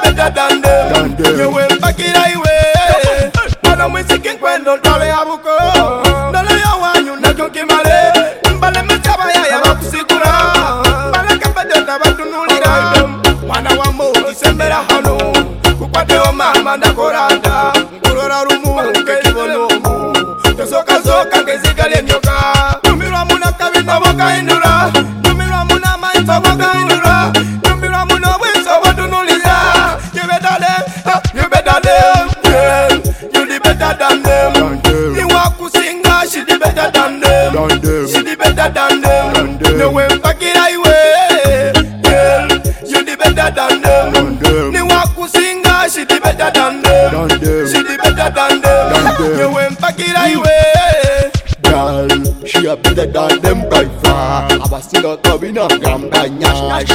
better than them. You will back it highway. Para muy sikin kwendo tole abuko. Dole ya wanyu na jonki male. Mbale mchaba ya wakusikura. Bala kapete tabatu nulira. Wana wa mo isembera hanu. Kukwate o mama ndakoranda. Ngurora rumu kekibolo. Tosoka zoka kezikale nyoka. Numirwa muna kabina waka indura. Numirwa muna maitwa waka indura. Numirwa muna winso watu nulira. You better them, yeah. You the better than them. You walk to sing, she the better than them. She the better than them. You went back it highway, yeah. You the better than them. You walk to sing, she the better than them. She the better than them. You went back it highway. Girl, she a better than them by far. I was still coming up, gambanya.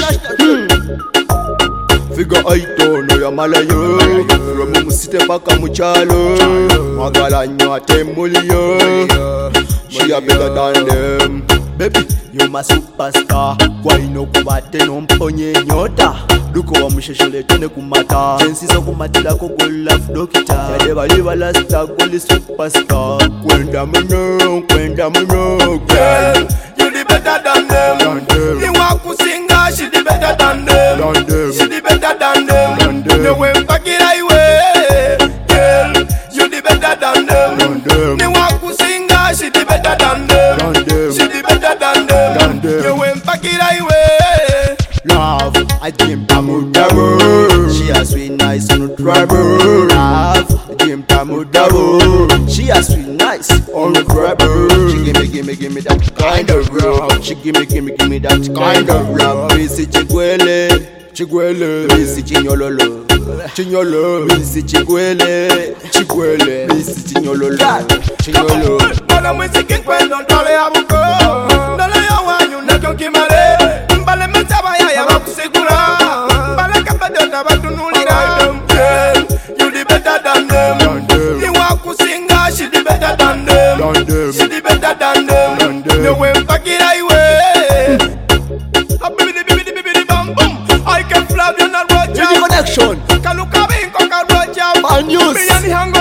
Figure aito no ya malayo. From musite paka muchalo. Magala nyote mulio. She a better than them. Baby, you my superstar. Kwa ino kubate no mponye nyota. Duko wa msheshele tene kumata. Jensi zo kumatila koko love dokita. Yadeva liva la star kuli superstar. Kwenda mno. Girl, you the better than them. You walk to sing, she the better than them. She the better than them. You went back it highway. Girl, you the better than them. You walk to sing, she the better than them. She the better than them. You went back it highway. Love, I dream tamudaro. She a sweet nice on the driver. Love, I dream tamudaro. She a sweet nice on the driver. She give me that kind of love. She give me that kind of love. Missy Chigwele, Missy Chinyololo, Missy Chigwele, Missy Chinyololo. Para muy sikin kwendo tole abuko. Dole ya wanyu na jonki male. Mbale mchaba ya wakusikura. Bala kapete tabatu nulira. Girl, you the better than them. You walk to sing, she the better than them. She the better than them. You went back it highway. Bibidi bam boom. I can flap you not watch out. Connection. Kaluka bin koka watch out. Bad news. Me and the